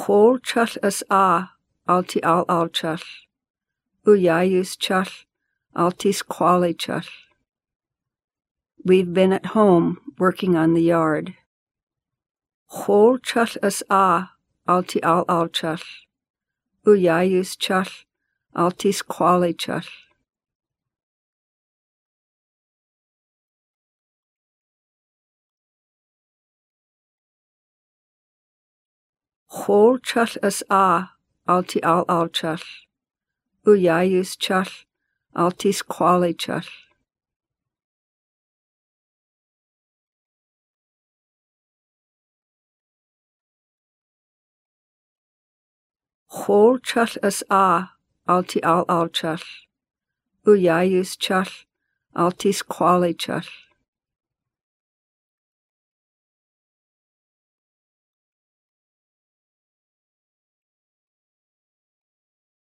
Chol chall as alti al chall. Uyayus chall, altis quali chall. We've been at home working on the yard. Chol chall as alti al chall. Uyayus chall, altis quali chall. Chol chall as alti al chall. Uyayus chall, altis quali chall. Chol chall as alti al chall. Uyayus chall, altis quali chall.